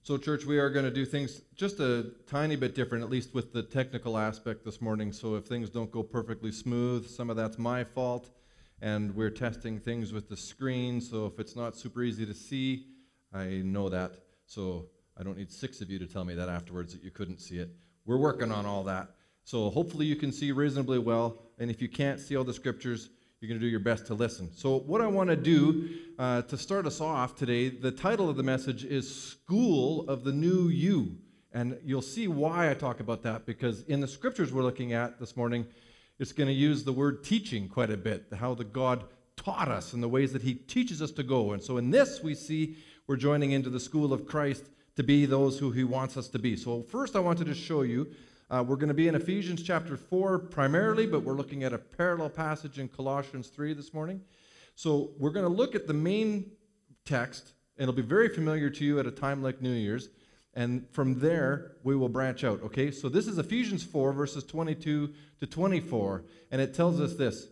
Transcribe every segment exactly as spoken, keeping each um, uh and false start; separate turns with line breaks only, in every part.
So, church, we are going to do things just a tiny bit different, at least with the technical aspect this morning. So if things don't go perfectly smooth, some of that's my fault. And we're testing things with the screen, so if it's not super easy to see, I know that. So I don't need six of you to tell me that afterwards that you couldn't see it. We're working on all that. So hopefully you can see reasonably well. And if you can't see all the scriptures, you're going to do your best to listen. So what I want to do uh, to start us off today, the title of the message is School of the New You. And you'll see why I talk about that, because in the scriptures we're looking at this morning, it's going to use the word teaching quite a bit, how the God taught us and the ways that he teaches us to go. And so in this we see we're joining into the school of Christ to be those who he wants us to be. So first I wanted to show you, uh, we're going to be in Ephesians chapter four primarily, but we're looking at a parallel passage in Colossians three this morning. So we're going to look at the main text, and it'll be very familiar to you at a time like New Year's, and from there we will branch out, okay? So this is Ephesians four, verses twenty-two to twenty-four, and it tells us this.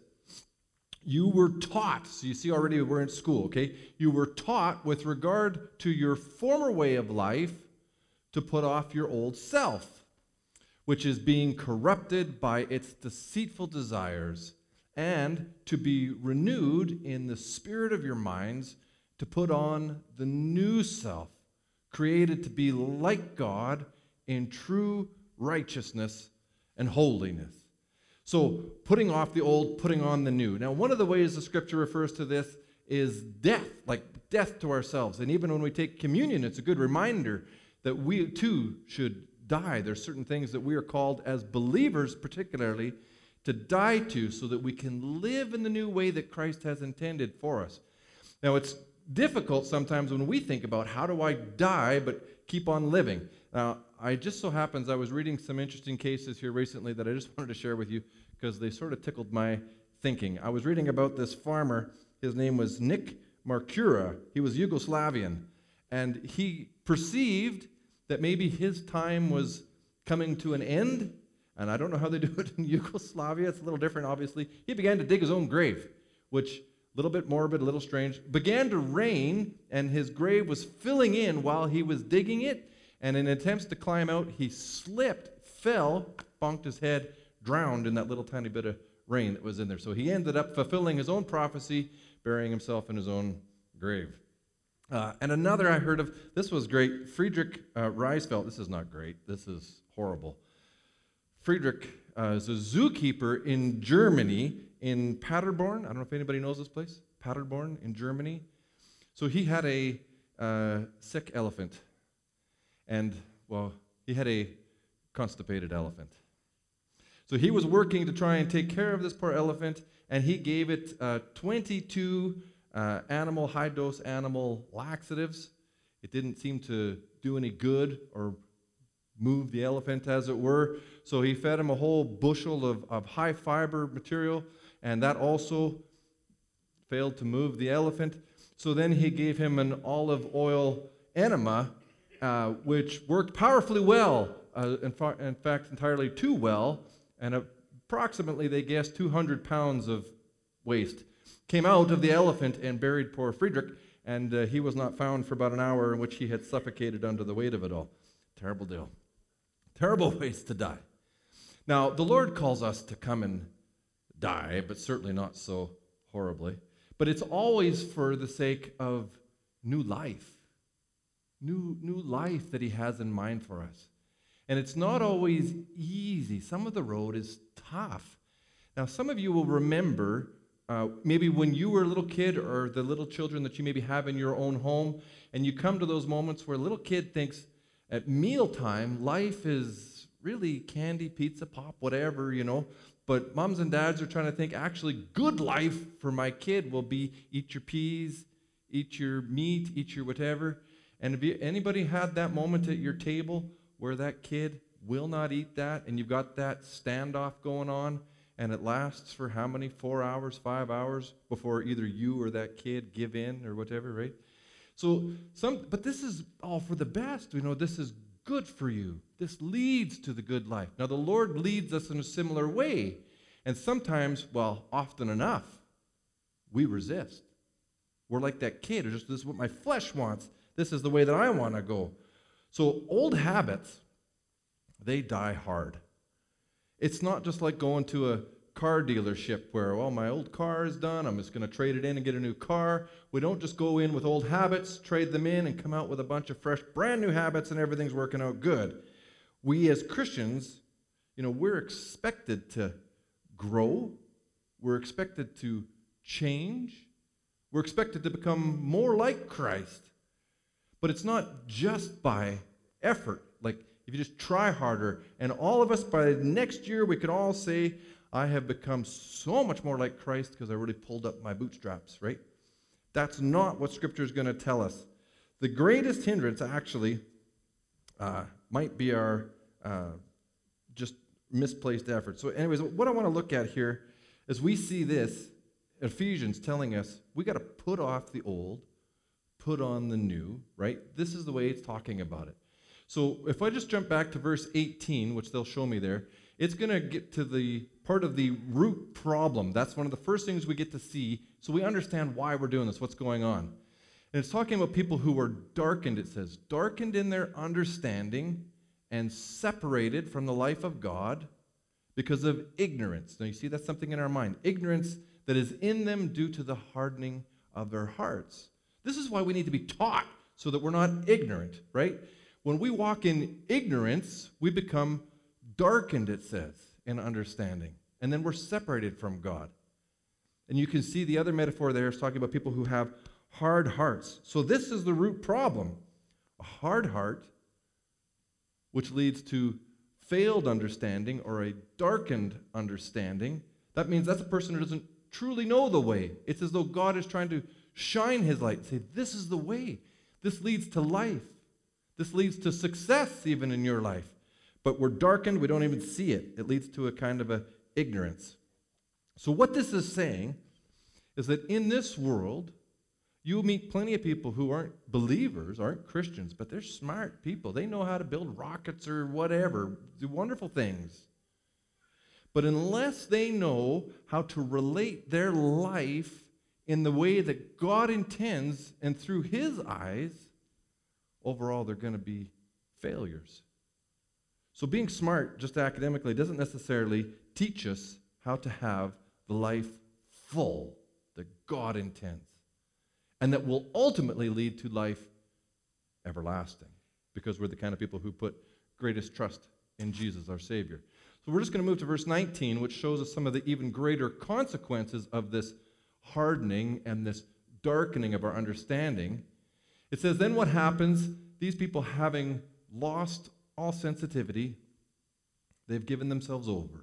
You were taught, so you see already we're in school, okay? You were taught with regard to your former way of life to put off your old self, which is being corrupted by its deceitful desires, and to be renewed in the spirit of your minds to put on the new self, created to be like God in true righteousness and holiness. So, putting off the old, putting on the new. Now, one of the ways the scripture refers to this is death, like death to ourselves. And even when we take communion, it's a good reminder that we too should die. There's certain things that we are called as believers, particularly, to die to so that we can live in the new way that Christ has intended for us. Now, it's difficult sometimes when we think about how do I die but keep on living. Now, I just so happens I was reading some interesting cases here recently that I just wanted to share with you because they sort of tickled my thinking. I was reading about this farmer. His name was Nick Markura. He was Yugoslavian, and he perceived that maybe his time was coming to an end, and I don't know how they do it in Yugoslavia. It's a little different, obviously. He began to dig his own grave, which a little bit morbid, a little strange. Began to rain, and his grave was filling in while he was digging it, and in attempts to climb out, he slipped, fell, bonked his head, drowned in that little tiny bit of rain that was in there. So he ended up fulfilling his own prophecy, burying himself in his own grave. Uh, and another I heard of, this was great, Friedrich uh, Reisfeld. This is not great. This is horrible. Friedrich uh, is a zookeeper in Germany, in Paderborn. I don't know if anybody knows this place. Paderborn in Germany. So he had a uh, sick elephant. And, well, he had a constipated elephant. So he was working to try and take care of this poor elephant, and he gave it uh, twenty-two uh, animal, high-dose animal laxatives. It didn't seem to do any good or move the elephant, as it were. So he fed him a whole bushel of, of high-fiber material, and that also failed to move the elephant. So then he gave him an olive oil enema, uh, which worked powerfully well, uh, in, fa- in fact, entirely too well, and approximately, they guessed, two hundred pounds of waste came out of the elephant and buried poor Friedrich, and uh, he was not found for about an hour, in which he had suffocated under the weight of it all. Terrible deal. Terrible ways to die. Now, the Lord calls us to come and die, but certainly not so horribly. But it's always for the sake of new life. New, new life that he has in mind for us. And it's not always easy. Some of the road is tough. Now, some of you will remember uh, maybe when you were a little kid, or the little children that you maybe have in your own home, and you come to those moments where a little kid thinks at mealtime, life is really candy, pizza, pop, whatever, you know. But moms and dads are trying to think, actually, good life for my kid will be eat your peas, eat your meat, eat your whatever. And have you, anybody had that moment at your table where that kid will not eat that, and you've got that standoff going on, and it lasts for how many, four hours, five hours, before either you or that kid give in or whatever, right? So, some, but this is all for the best. We know this is good for you. This leads to the good life. Now, the Lord leads us in a similar way, and sometimes, well, often enough, we resist. We're like that kid, or just this is what my flesh wants. This is the way that I want to go. So old habits, they die hard. It's not just like going to a car dealership where, well, my old car is done, I'm just going to trade it in and get a new car. We don't just go in with old habits, trade them in, and come out with a bunch of fresh, brand new habits, and everything's working out good. We as Christians, you know, we're expected to grow. We're expected to change. We're expected to become more like Christ. But it's not just by effort. Like, if you just try harder, and all of us by next year, we could all say, I have become so much more like Christ because I really pulled up my bootstraps, right? That's not what Scripture is going to tell us. The greatest hindrance, actually, uh, might be our uh, just misplaced effort. So anyways, what I want to look at here is we see this, Ephesians telling us we got to put off the old, put on the new, right? This is the way it's talking about it. So if I just jump back to verse eighteen, which they'll show me there, it's going to get to the part of the root problem. That's one of the first things we get to see, so we understand why we're doing this, what's going on. And it's talking about people who were darkened, it says, darkened in their understanding and separated from the life of God because of ignorance. Now you see, that's something in our mind. Ignorance that is in them due to the hardening of their hearts. This is why we need to be taught so that we're not ignorant, right? When we walk in ignorance, we become darkened, it says, in understanding. And then we're separated from God. And you can see the other metaphor there is talking about people who have hard hearts. So this is the root problem. A hard heart, which leads to failed understanding or a darkened understanding. That means that's a person who doesn't truly know the way. It's as though God is trying to shine his light and say, this is the way. This leads to life. This leads to success even in your life. But we're darkened, we don't even see it. It leads to a kind of a ignorance. So what this is saying is that in this world, you'll meet plenty of people who aren't believers, aren't Christians, but they're smart people. They know how to build rockets or whatever, do wonderful things. But unless they know how to relate their life in the way that God intends and through his eyes, overall they're going to be failures. So being smart, just academically, doesn't necessarily teach us how to have the life full that God intends, and that will ultimately lead to life everlasting, because we're the kind of people who put greatest trust in Jesus, our Savior. So we're just going to move to verse nineteen, which shows us some of the even greater consequences of this hardening and this darkening of our understanding. It says, then what happens? These people, having lost all sensitivity, they've given themselves over.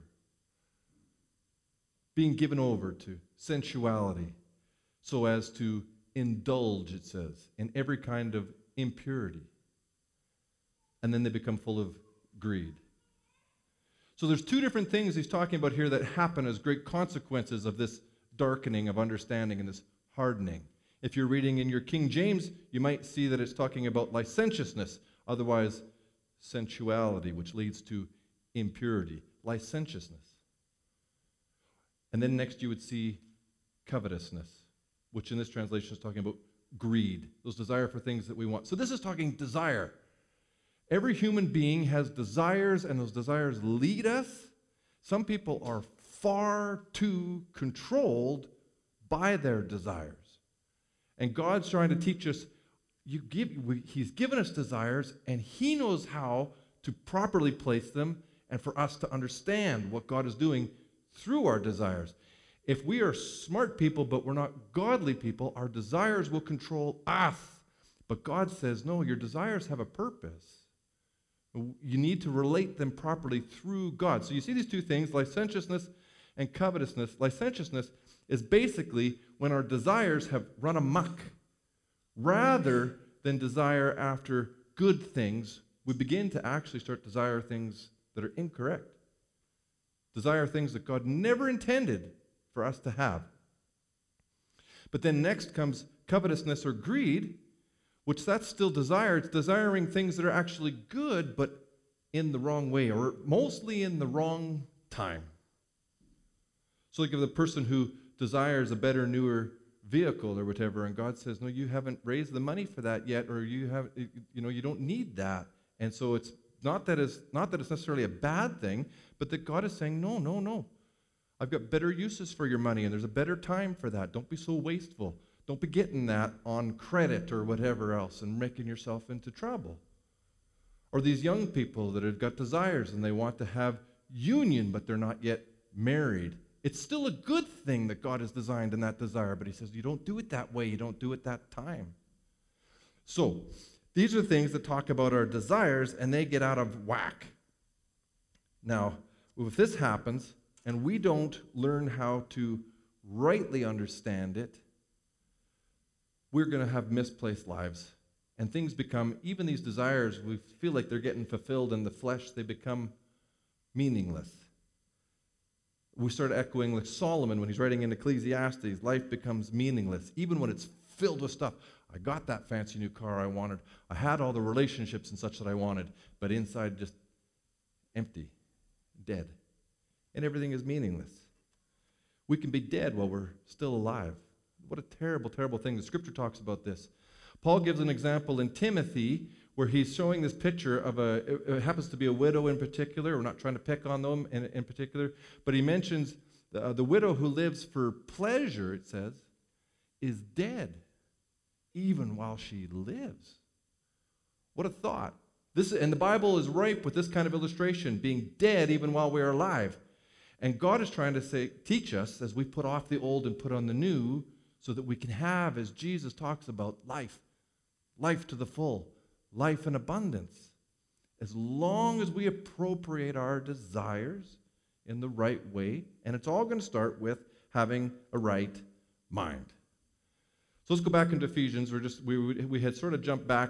Being given over to sensuality, so as to indulge, it says, in every kind of impurity. And then they become full of greed. So there's two different things he's talking about here that happen as great consequences of this darkening of understanding and this hardening. If you're reading in your King James, you might see that it's talking about licentiousness, otherwise sensuality, which leads to impurity, licentiousness. And then next you would see covetousness, which in this translation is talking about greed, those desire for things that we want. So this is talking desire. Every human being has desires, and those desires lead us. Some people are far too controlled by their desires. And God's trying to teach us, you give, we, he's given us desires, and he knows how to properly place them and for us to understand what God is doing through our desires. If we are smart people but we're not godly people, our desires will control us. But God says, no, your desires have a purpose. You need to relate them properly through God. So you see these two things, licentiousness and covetousness. Licentiousness is basically when our desires have run amok. Rather than desire after good things, we begin to actually start to desire things that are incorrect. Desire things that God never intended for us to have. But then next comes covetousness or greed, which that's still desire. It's desiring things that are actually good, but in the wrong way, or mostly in the wrong time. So like if the person who desires a better, newer vehicle or whatever, and God says, no, you haven't raised the money for that yet, or you have, you know, you don't need that. And so it's not that it's not that it's necessarily a bad thing, but that God is saying, no, no, no. I've got better uses for your money, and there's a better time for that. Don't be so wasteful. Don't be getting that on credit or whatever else and making yourself into trouble. Or these young people that have got desires and they want to have union, but they're not yet married. It's still a good thing that God has designed in that desire, but he says you don't do it that way. You don't do it that time. So these are things that talk about our desires, and they get out of whack. Now, if this happens and we don't learn how to rightly understand it, we're going to have misplaced lives. And things become, even these desires, we feel like they're getting fulfilled in the flesh, they become meaningless. We start echoing like Solomon when he's writing in Ecclesiastes, life becomes meaningless, even when it's filled with stuff. I got that fancy new car I wanted. I had all the relationships and such that I wanted, but inside just empty, dead. And everything is meaningless. We can be dead while we're still alive. What a terrible, terrible thing. The scripture talks about this. Paul gives an example in Timothy where he's showing this picture of a, it, it happens to be a widow in particular. We're not trying to pick on them in, in particular, but he mentions the, uh, the widow who lives for pleasure, it says, is dead even while she lives. What a thought. This, and the Bible is ripe with this kind of illustration, being dead even while we are alive. And God is trying to say, teach us as we put off the old and put on the new, so that we can have, as Jesus talks about, life. Life to the full. Life in abundance. As long as we appropriate our desires in the right way, and it's all going to start with having a right mind. So let's go back into Ephesians. We're just we we had sort of jumped back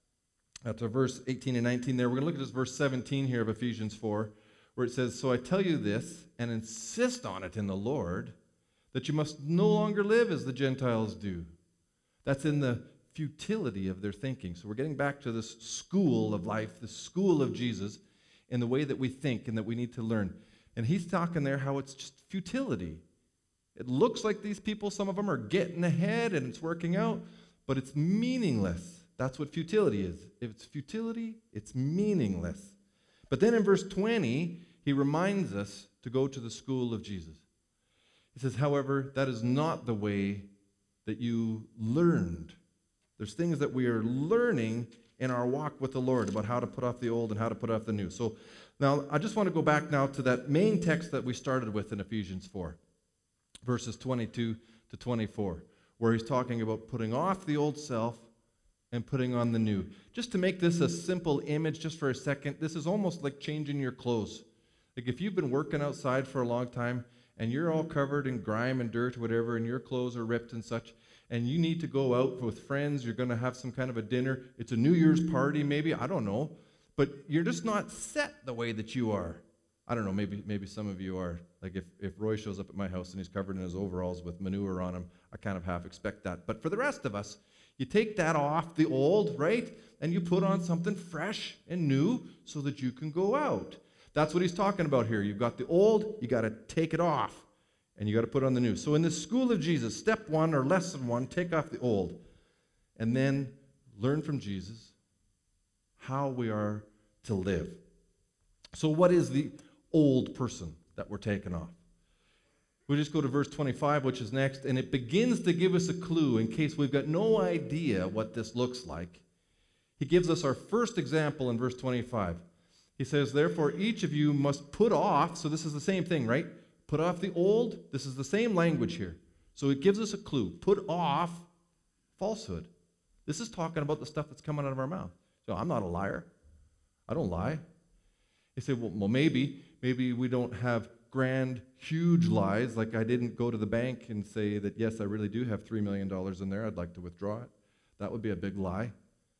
to verse eighteen and nineteen there. We're going to look at this verse seventeen here of Ephesians four, where it says, "So I tell you this, and insist on it in the Lord, that you must no longer live as the Gentiles do." That's in the futility of their thinking. So we're getting back to this school of life, the school of Jesus, in the way that we think and that we need to learn. And he's talking there how it's just futility. It looks like these people, some of them are getting ahead and it's working out, but it's meaningless. That's what futility is. If it's futility, it's meaningless. But then in verse twenty, he reminds us to go to the school of Jesus. He says, however, that is not the way that you learned. There's things that we are learning in our walk with the Lord about how to put off the old and how to put off the new. So now I just want to go back now to that main text that we started with in Ephesians four, verses twenty-two to twenty-four, where he's talking about putting off the old self and putting on the new. Just to make this a simple image just for a second, this is almost like changing your clothes. Like if you've been working outside for a long time, and you're all covered in grime and dirt or whatever, and your clothes are ripped and such, and you need to go out with friends, you're going to have some kind of a dinner, it's a New Year's party maybe, I don't know, but you're just not set the way that you are. I don't know, maybe maybe some of you are. Like if, if Roy shows up at my house and he's covered in his overalls with manure on him, I kind of half expect that. But for the rest of us, you take that off the old, right, and you put on something fresh and new so that you can go out. That's what he's talking about here. You've got the old, you got to take it off, and you got to put on the new. So in the school of Jesus, step one or lesson one, take off the old, and then learn from Jesus how we are to live. So what is the old person that we're taking off? We'll just go to verse twenty-five, which is next, and it begins to give us a clue in case we've got no idea what this looks like. He gives us our first example in verse twenty-five. He says, therefore, each of you must put off, so this is the same thing, right? Put off the old. This is the same language here. So it gives us a clue. Put off falsehood. This is talking about the stuff that's coming out of our mouth. So I'm not a liar. I don't lie. You say, well, well, maybe, maybe we don't have grand, huge lies, like I didn't go to the bank and say that, yes, I really do have three million dollars in there. I'd like to withdraw it. That would be a big lie.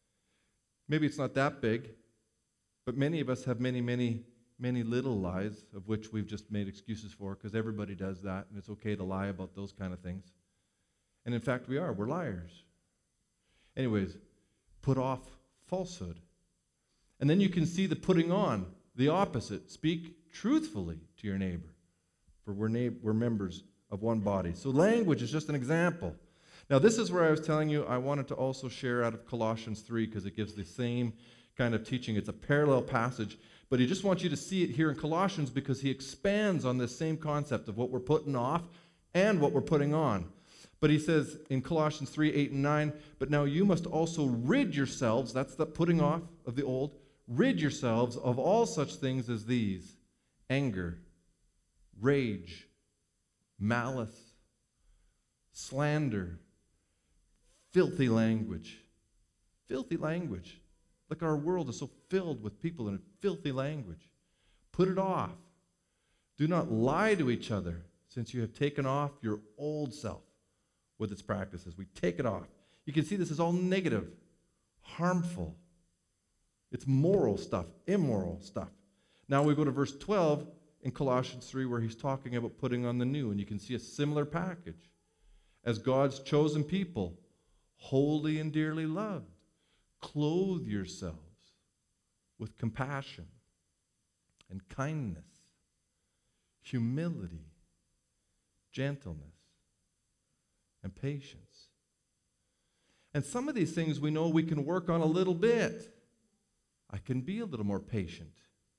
Maybe it's not that big. But many of us have many, many, many little lies of which we've just made excuses for because everybody does that, and it's okay to lie about those kind of things. And in fact, we are. We're liars. Anyways, put off falsehood. And then you can see the putting on, the opposite. Speak truthfully to your neighbor, for we're, na- we're members of one body. So language is just an example. Now, this is where I was telling you I wanted to also share out of Colossians three because it gives the same kind of teaching. It's a parallel passage, but he just wants you to see it here in Colossians because he expands on this same concept of what we're putting off and what we're putting on. But he says in Colossians three, eight, and nine, but now you must also rid yourselves, that's the putting off of the old, rid yourselves of all such things as these: anger, rage, malice, slander, filthy language. Filthy language. Like our world is so filled with people in filthy language. Put it off. Do not lie to each other, since you have taken off your old self with its practices. We take it off. You can see this is all negative, harmful. It's moral stuff, immoral stuff. Now we go to verse twelve in Colossians three where he's talking about putting on the new, and you can see a similar package. As God's chosen people, holy and dearly loved, clothe yourselves with compassion and kindness, humility, gentleness, and patience. And some of these things we know we can work on a little bit. I can be a little more patient.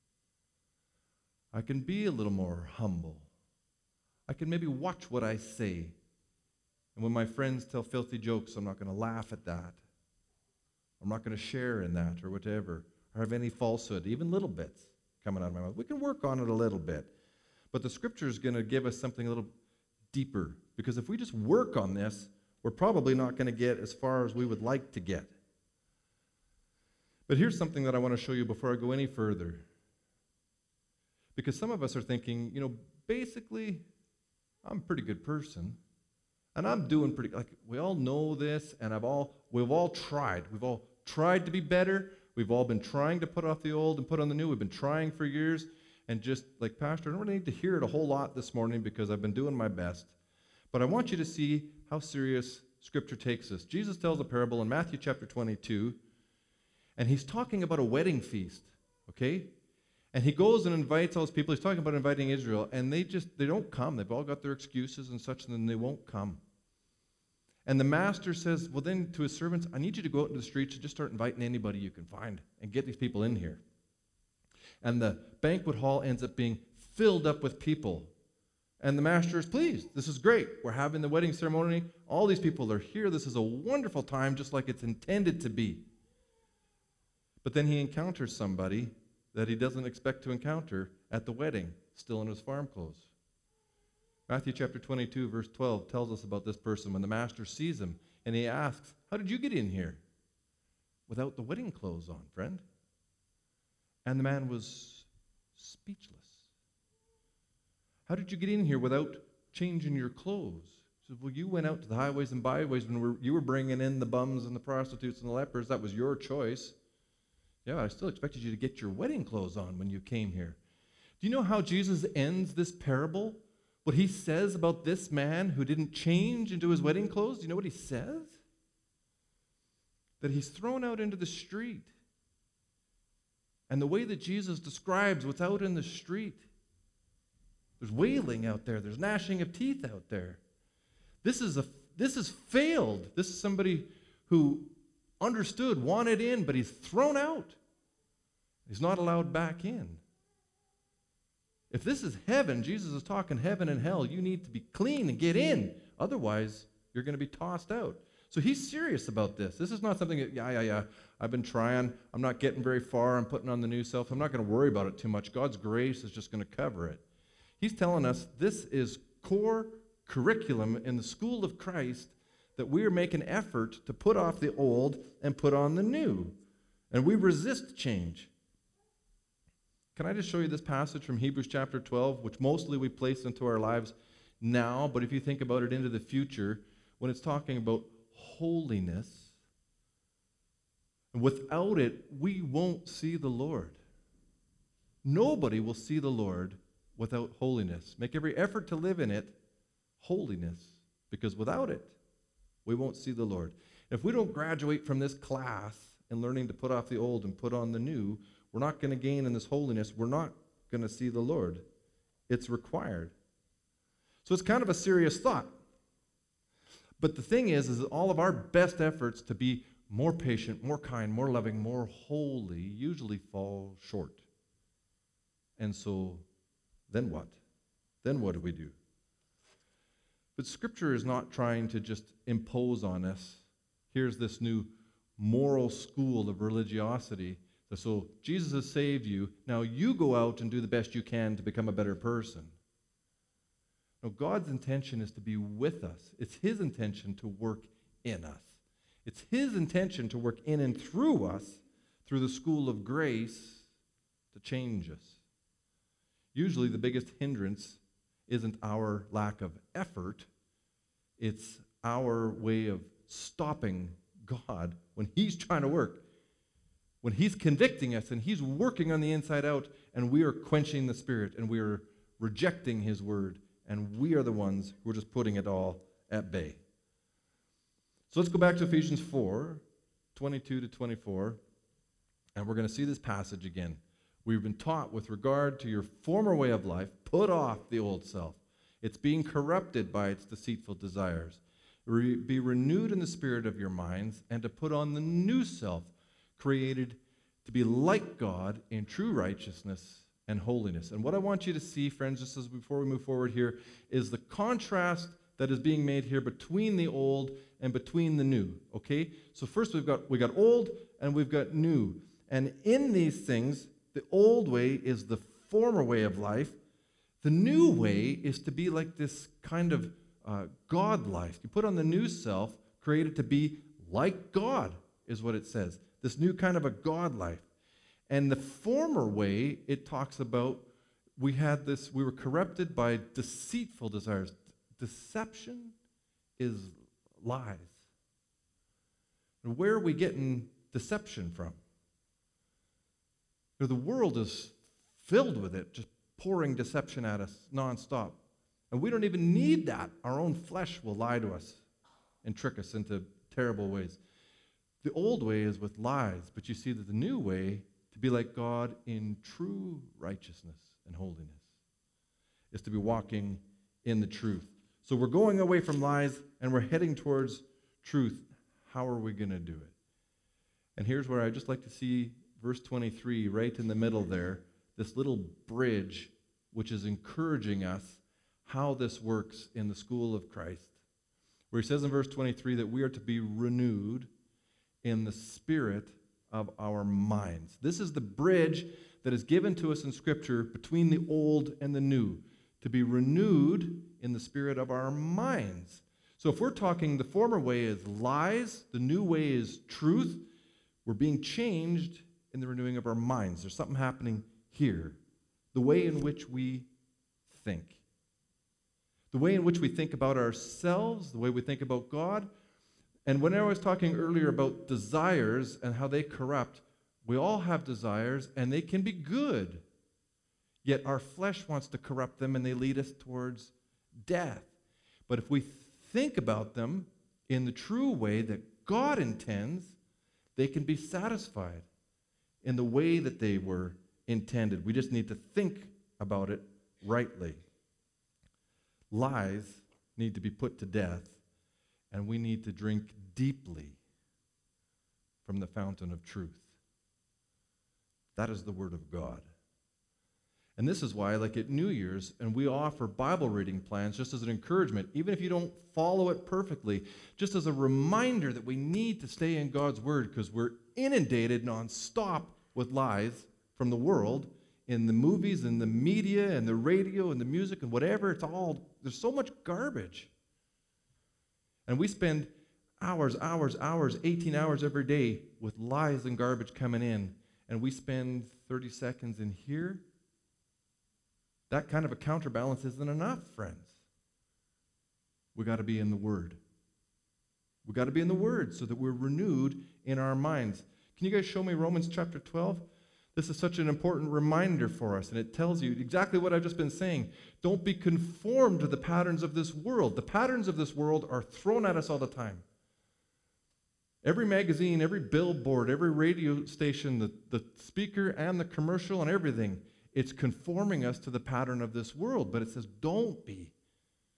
I can be a little more humble. I can maybe watch what I say. And when my friends tell filthy jokes, I'm not going to laugh at that. I'm not going to share in that or whatever, or have any falsehood, even little bits coming out of my mouth. We can work on it a little bit. But the Scripture is going to give us something a little deeper, because if we just work on this, we're probably not going to get as far as we would like to get. But here's something that I want to show you before I go any further. Because some of us are thinking, you know, basically, I'm a pretty good person. And I'm doing pretty, like, we all know this, and I've all, we've all tried. We've all tried to be better. We've all been trying to put off the old and put on the new. We've been trying for years. And just like, Pastor, I don't really need to hear it a whole lot this morning because I've been doing my best. But I want you to see how serious Scripture takes us. Jesus tells a parable in Matthew chapter twenty-two, and he's talking about a wedding feast, okay? And he goes and invites all those people. He's talking about inviting Israel, and they just, they don't come. They've all got their excuses and such, and then they won't come. And the master says, well, then to his servants, I need you to go out into the streets and just start inviting anybody you can find and get these people in here. And the banquet hall ends up being filled up with people. And the master is pleased. This is great. We're having the wedding ceremony. All these people are here. This is a wonderful time, just like it's intended to be. But then he encounters somebody that he doesn't expect to encounter at the wedding, still in his farm clothes. Matthew chapter twenty-two, verse twelve tells us about this person when the master sees him, and he asks, how did you get in here? Without the wedding clothes on, friend. And the man was speechless. How did you get in here without changing your clothes? He said, well, you went out to the highways and byways when we're, you were bringing in the bums and the prostitutes and the lepers. That was your choice. Yeah, I still expected you to get your wedding clothes on when you came here. Do you know how Jesus ends this parable? What he says about this man who didn't change into his wedding clothes? Do you know what he says? That he's thrown out into the street. And the way that Jesus describes what's out in the street, there's wailing out there. There's gnashing of teeth out there. This is a this is failed. This is somebody who understood, wanted in, but he's thrown out. He's not allowed back in. If this is heaven, Jesus is talking heaven and hell, you need to be clean and get in. Otherwise, you're going to be tossed out. So he's serious about this. This is not something that, yeah, yeah, yeah, I've been trying. I'm not getting very far. I'm putting on the new self. I'm not going to worry about it too much. God's grace is just going to cover it. He's telling us this is core curriculum in the school of Christ, that we are making effort to put off the old and put on the new. And we resist change. Can I just show you this passage from Hebrews chapter twelve, which mostly we place into our lives now, but if you think about it into the future, when it's talking about holiness, without it, we won't see the Lord. Nobody will see the Lord without holiness. Make every effort to live in it, holiness, because without it, we won't see the Lord. If we don't graduate from this class and learning to put off the old and put on the new, we're not going to gain in this holiness. We're not going to see the Lord. It's required. So it's kind of a serious thought. But the thing is, is that all of our best efforts to be more patient, more kind, more loving, more holy usually fall short. And so, then what? Then what do we do? But Scripture is not trying to just impose on us, here's this new moral school of religiosity. So Jesus has saved you. Now you go out and do the best you can to become a better person. No, God's intention is to be with us. It's His intention to work in us. It's His intention to work in and through us, through the school of grace, to change us. Usually the biggest hindrance isn't our lack of effort. It's our way of stopping God when He's trying to work. When He's convicting us and He's working on the inside out, and we are quenching the Spirit and we are rejecting His word, and we are the ones who are just putting it all at bay. So let's go back to Ephesians four, twenty-two to twenty-four, and we're going to see this passage again. We've been taught with regard to your former way of life, put off the old self. It's being corrupted by its deceitful desires. Re- be renewed in the spirit of your minds, and to put on the new self, created to be like God in true righteousness and holiness. And what I want you to see, friends, just as before we move forward here, is the contrast that is being made here between the old and between the new. Okay? So first we've got we got old and we've got new. And in these things, the old way is the former way of life. The new way is to be like this kind of uh, God life. You put on the new self, created to be like God, is what it says. This new kind of a God life. And the former way, it talks about we had this, we were corrupted by deceitful desires. Deception is lies. And where are we getting deception from? You know, the world is filled with it, just pouring deception at us nonstop. And we don't even need that. Our own flesh will lie to us and trick us into terrible ways. The old way is with lies, but you see that the new way, to be like God in true righteousness and holiness, is to be walking in the truth. So we're going away from lies and we're heading towards truth. How are we going to do it? And here's where I'd just like to see verse twenty-three, right in the middle there, this little bridge which is encouraging us how this works in the school of Christ, where he says in verse twenty-three that we are to be renewed in the spirit of our minds. This is the bridge that is given to us in Scripture between the old and the new, to be renewed in the spirit of our minds. So if we're talking the former way is lies, the new way is truth, we're being changed in the renewing of our minds. There's something happening here. The way in which we think. The way in which we think about ourselves, the way we think about God. And when I was talking earlier about desires and how they corrupt, we all have desires and they can be good. Yet our flesh wants to corrupt them and they lead us towards death. But if we think about them in the true way that God intends, they can be satisfied in the way that they were intended. We just need to think about it rightly. Lies need to be put to death, and we need to drink deeply from the fountain of truth. That is the Word of God. And this is why, like at New Year's, and we offer Bible reading plans just as an encouragement, even if you don't follow it perfectly, just as a reminder that we need to stay in God's Word because we're inundated nonstop with lies from the world, in the movies, and the media, and the radio, and the music, and whatever. It's all, there's so much garbage. And we spend hours, hours, hours, eighteen hours every day with lies and garbage coming in, and we spend thirty seconds in here. That kind of a counterbalance isn't enough, friends. We got to be in the Word. We got to be in the Word so that we're renewed in our minds. Can you guys show me Romans chapter twelve? This is such an important reminder for us, and it tells you exactly what I've just been saying. Don't be conformed to the patterns of this world. The patterns of this world are thrown at us all the time. Every magazine, every billboard, every radio station, the, the speaker and the commercial and everything, it's conforming us to the pattern of this world. But it says, don't be.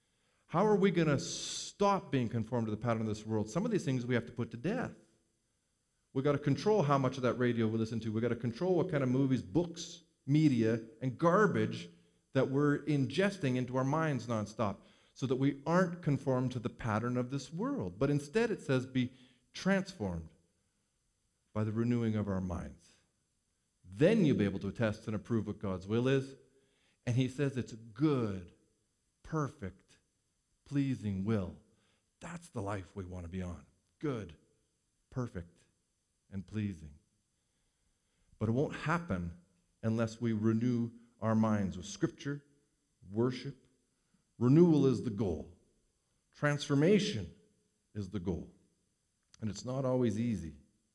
How are we going to stop being conformed to the pattern of this world? Some of these things we have to put to death. We've got to control how much of that radio we listen to. We've got to control what kind of movies, books, media, and garbage that we're ingesting into our minds nonstop, so that we aren't conformed to the pattern of this world. But instead it says be transformed by the renewing of our minds. Then you'll be able to test and approve what God's will is. And he says it's a good, perfect, pleasing will. That's the life we want to be on. Good, perfect, and pleasing. But it won't happen unless we renew our minds with Scripture, worship. Renewal is the goal. Transformation is the goal. And it's not always easy.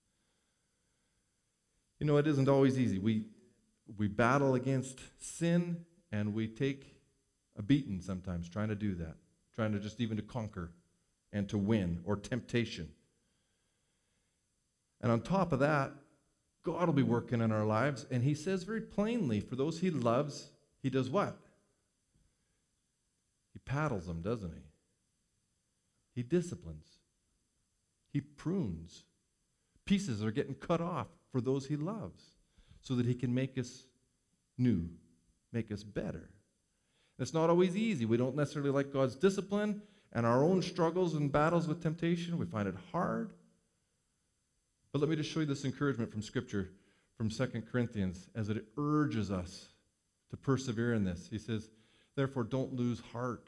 You know, it isn't always easy. We, we battle against sin, and we take a beating sometimes trying to do that, trying to just even to conquer and to win, or temptation. And on top of that, God will be working in our lives, and he says very plainly, for those he loves, he does what? He paddles them, doesn't he? He disciplines. He prunes. Pieces are getting cut off for those he loves, so that he can make us new, make us better. It's not always easy. We don't necessarily like God's discipline, and our own struggles and battles with temptation, we find it hard. But let me just show you this encouragement from Scripture, from Second Corinthians, as it urges us to persevere in this. He says, therefore, don't lose heart.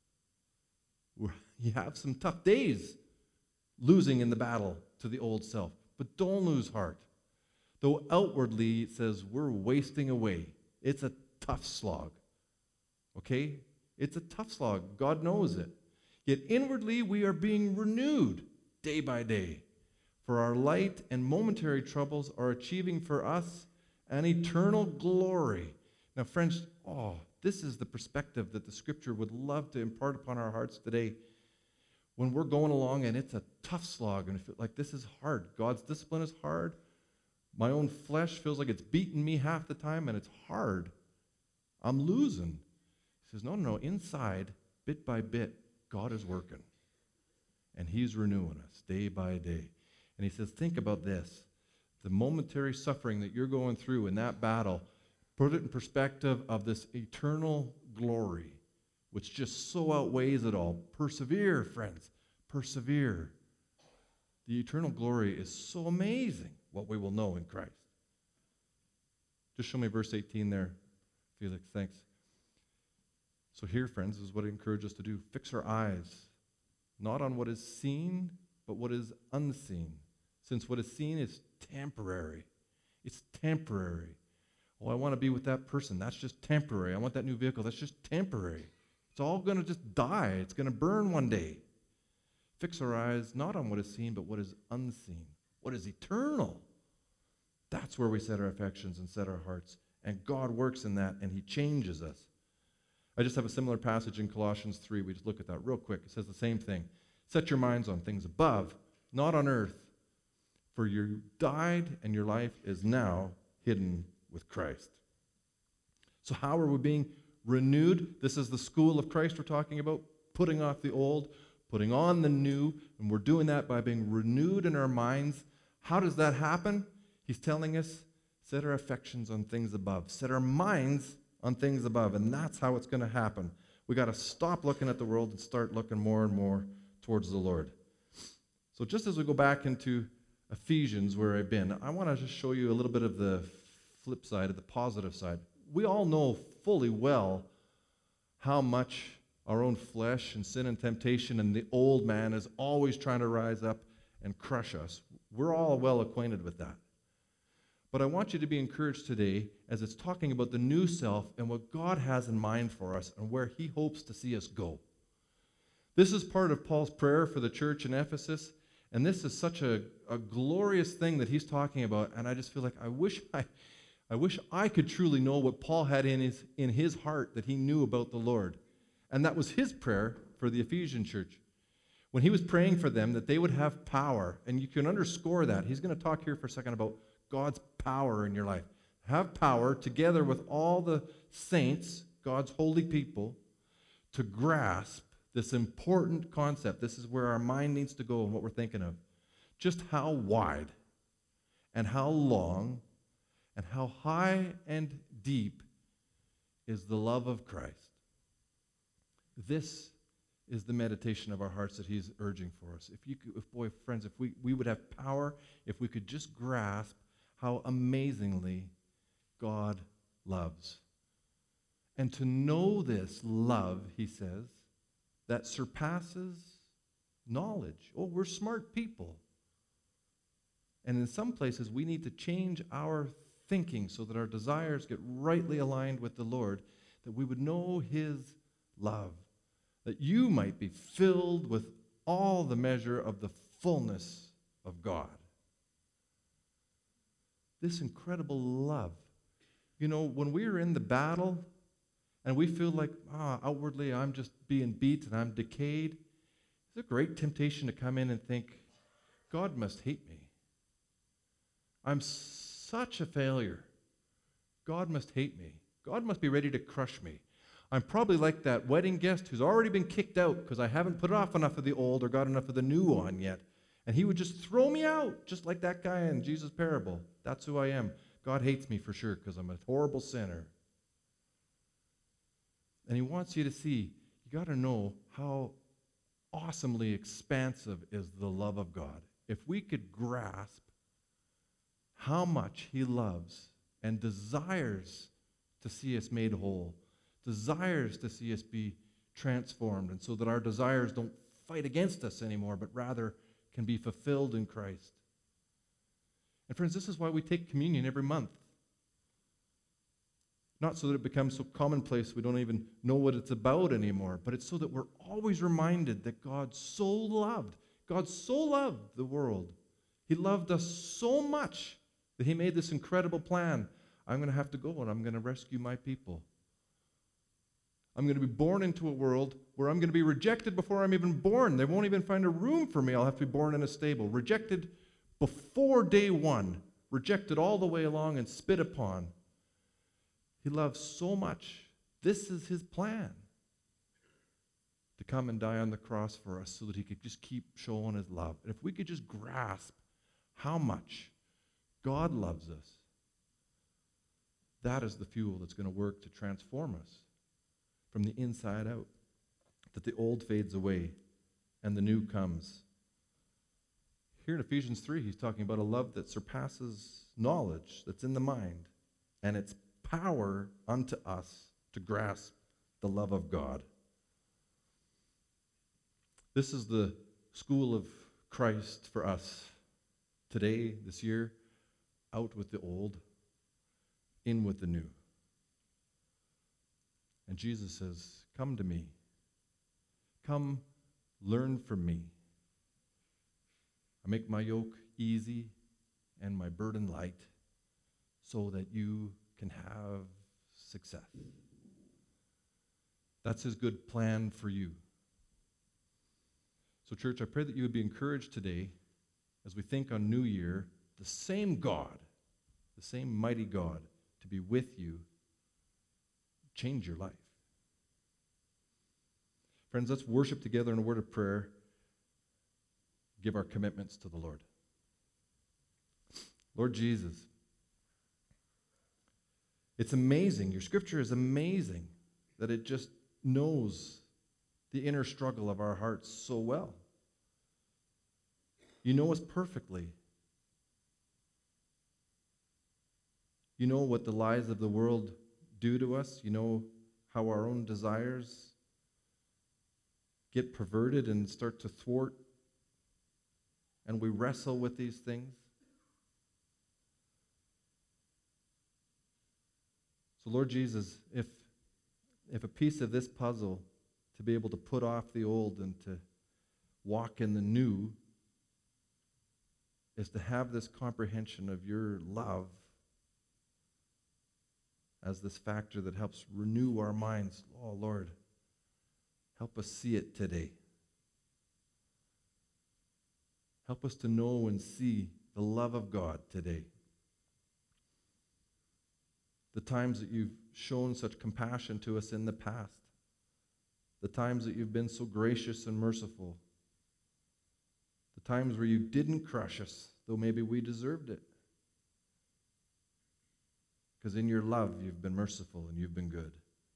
You have some tough days losing in the battle to the old self, but don't lose heart. Though outwardly it says we're wasting away. It's a tough slog. Okay? It's a tough slog. God knows it. Yet inwardly we are being renewed day by day. For our light and momentary troubles are achieving for us an eternal glory. Now, friends, oh, this is the perspective that the Scripture would love to impart upon our hearts today. When we're going along and it's a tough slog, and feel like this is hard. God's discipline is hard. My own flesh feels like it's beating me half the time, and it's hard. I'm losing. He says, no, no, no. Inside, bit by bit, God is working. And he's renewing us day by day. And he says, think about this. The momentary suffering that you're going through in that battle, put it in perspective of this eternal glory, which just so outweighs it all. Persevere, friends. Persevere. The eternal glory is so amazing, what we will know in Christ. Just show me verse eighteen there, Felix. Thanks. So here, friends, is what I encourage us to do. Fix our eyes, not on what is seen, but what is unseen. Since what is seen is temporary. It's temporary. Oh, I want to be with that person. That's just temporary. I want that new vehicle. That's just temporary. It's all going to just die. It's going to burn one day. Fix our eyes not on what is seen, but what is unseen. What is eternal. That's where we set our affections and set our hearts. And God works in that, and he changes us. I just have a similar passage in Colossians three. We just look at that real quick. It says the same thing. Set your minds on things above, not on earth. For you died, and your life is now hidden with Christ. So how are we being renewed? This is the school of Christ we're talking about, putting off the old, putting on the new, and we're doing that by being renewed in our minds. How does that happen? He's telling us, set our affections on things above. Set our minds on things above, and that's how it's going to happen. We got to stop looking at the world and start looking more and more towards the Lord. So just as we go back into Ephesians, where I've been, I want to just show you a little bit of the flip side, of the positive side. We all know fully well how much our own flesh and sin and temptation and the old man is always trying to rise up and crush us. We're all well acquainted with that. But I want you to be encouraged today as it's talking about the new self and what God has in mind for us and where he hopes to see us go. This is part of Paul's prayer for the church in Ephesus. And this is such a, a glorious thing that he's talking about, and I just feel like I wish I, I wish I could truly know what Paul had in his, in his heart that he knew about the Lord. And that was his prayer for the Ephesian church. When he was praying for them, that they would have power, and you can underscore that. He's going to talk here for a second about God's power in your life. Have power together with all the saints, God's holy people, to grasp this important concept. This is where our mind needs to go and what we're thinking of. Just how wide and how long and how high and deep is the love of Christ. This is the meditation of our hearts that he's urging for us. If you could, if boy, friends, if we, we would have power, if we could just grasp how amazingly God loves. And to know this love, he says, that surpasses knowledge. Oh, we're smart people. And in some places, we need to change our thinking so that our desires get rightly aligned with the Lord, that we would know his love, that you might be filled with all the measure of the fullness of God. This incredible love. You know, when we're in the battle and we feel like, ah, outwardly I'm just being beat and I'm decayed, it's a great temptation to come in and think, God must hate me. I'm such a failure. God must hate me. God must be ready to crush me. I'm probably like that wedding guest who's already been kicked out because I haven't put off enough of the old or got enough of the new on yet. And he would just throw me out, just like that guy in Jesus' parable. That's who I am. God hates me for sure because I'm a horrible sinner. And he wants you to see, you got to know how awesomely expansive is the love of God. If we could grasp how much he loves and desires to see us made whole, desires to see us be transformed, and so that our desires don't fight against us anymore, but rather can be fulfilled in Christ. And friends, this is why we take communion every month. Not so that it becomes so commonplace we don't even know what it's about anymore, but it's so that we're always reminded that God so loved, God so loved the world. He loved us so much that he made this incredible plan. I'm going to have to go and I'm going to rescue my people. I'm going to be born into a world where I'm going to be rejected before I'm even born. They won't even find a room for me. I'll have to be born in a stable. Rejected before day one. Rejected all the way along and spit upon. He loves so much. This is his plan. To come and die on the cross for us so that he could just keep showing his love. And if we could just grasp how much God loves us, that is the fuel that's going to work to transform us from the inside out. That the old fades away and the new comes. Here in Ephesians three, he's talking about a love that surpasses knowledge, that's in the mind, and its power unto us to grasp the love of God. This is the school of Christ for us today, this year. Out with the old, in with the new. And Jesus says, come to me. Come learn from me. I make my yoke easy and my burden light so that you can have success. That's his good plan for you. So church, I pray that you would be encouraged today as we think on New Year, the same God, the same mighty God to be with you, change your life. Friends, let's worship together in a word of prayer. Give our commitments to the Lord. Lord Jesus, it's amazing. Your scripture is amazing that it just knows the inner struggle of our hearts so well. You know us perfectly. You know what the lies of the world do to us. You know how our own desires get perverted and start to thwart. And we wrestle with these things. So Lord Jesus, if, if a piece of this puzzle to be able to put off the old and to walk in the new is to have this comprehension of your love as this factor that helps renew our minds. Oh, Lord, help us see it today. Help us to know and see the love of God today. The times that you've shown such compassion to us in the past. the times that you've been so gracious and merciful, the times where you didn't crush us, though maybe we deserved it. Because in your love, you've been merciful and you've been good.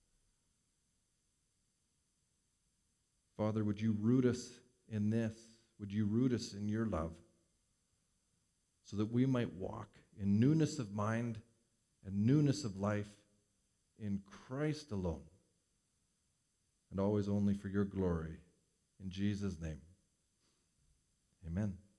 Father, would you root us in this? Would you root us in your love so that we might walk in newness of mind and newness of life in Christ alone, and always only for your glory. In Jesus' name, amen.